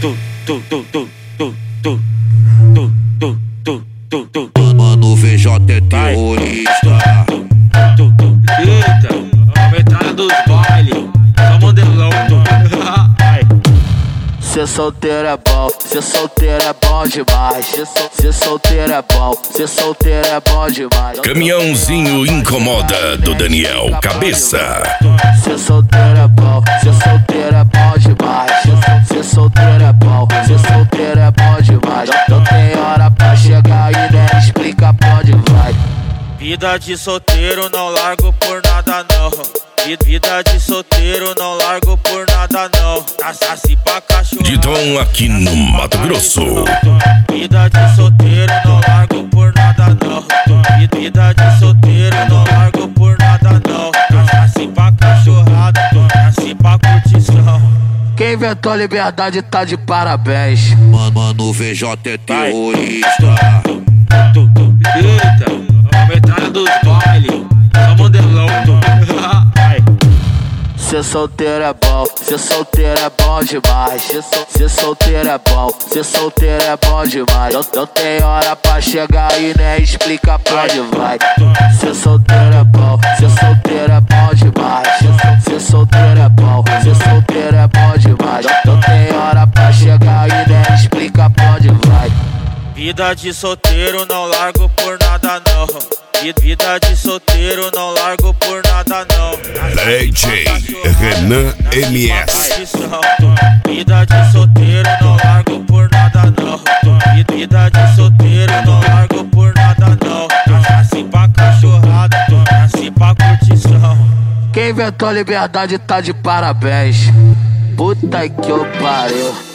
Mano, VJ é terrorista. Eita, a metralha dos baile, só modelão. Ser solteiro é bom, ser solteiro é bom demais. Ser solteiro é bom, ser solteiro é bom demais. Caminhãozinho incomoda do Daniel Cabeça. Ser solteiro é bom, ser solteiro é bom demais. Ser solteiro é bom, ser solteiro é bom demais. Não tem hora pra chegar e nem explica pra onde vai. Vida de solteiro não largo por nada não. Vida de solteiro não largo por nada não. Nasce pra cachorro. De Dom aqui no Mato Grosso. Vida de solteiro não largo por nada não. Vida de solteiro não largo por nada não. Nasce pra cachorrada, nasce pra curtição. Quem inventou liberdade tá de parabéns. Mano, VJ é terrorista. Eita, a metralha dos baile, só modelão. Ser solteiro é bom, ser solteiro é bom demais. Ser solteiro é bom, ser solteiro é bom demais. Não tem hora pra chegar e nem explica pra onde vai. Ser solteiro é bom, ser solteiro é bom demais. Ser solteiro é bom, ser solteiro é bom demais. Não tem hora pra chegar e nem explica pra onde vai. Vida de solteiro não largo por nada não. Vida de solteiro não largo por nada não. DJ Renan MS. Vida de solteiro não largo por nada não. Vida de solteiro não largo por nada não. Nasce pra cachorrada, nasce pra curtição. Quem inventou liberdade tá de parabéns. Puta que eu pariu.